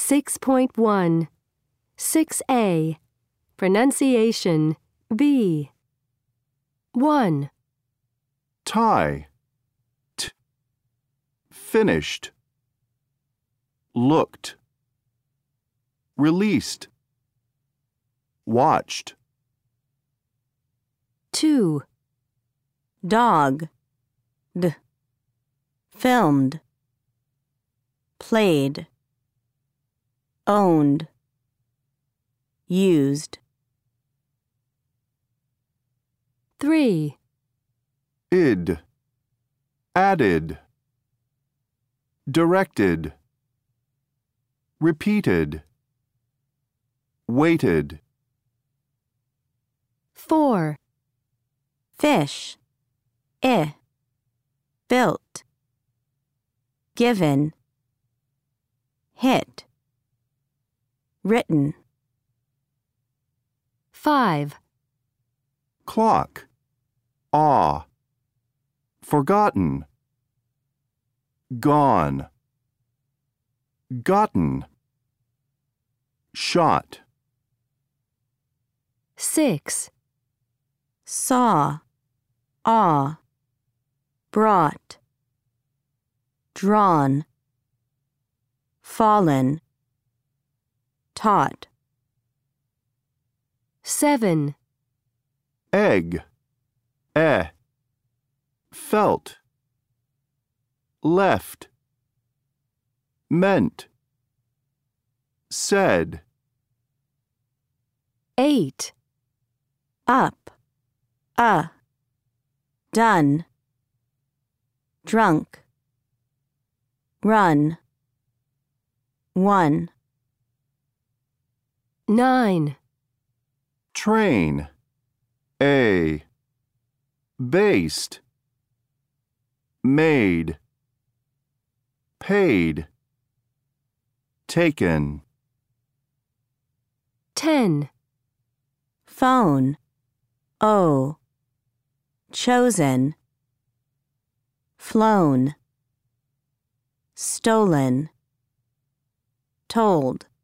6.1 6A Pronunciation B 1. Tie. Finished. Looked. Released. Watched. 2. Dog. Filmed. Played. Owned. Used. 3. Id. Added. Directed. Repeated. Waited. 4. Fish. Built. Given. Hit. Written. 5. Clock. Awe. Forgotten. Gone. Gotten. Shot. 6. Saw. Awe. Brought. Drawn. Fallen. Taught. 7. Egg. Felt. Left. Meant. Said. 8. Up. Done. Drunk. Run. Won. 9. Train. Based. Made. Paid. Taken. 10. Phone. Chosen. Flown. Stolen. Told.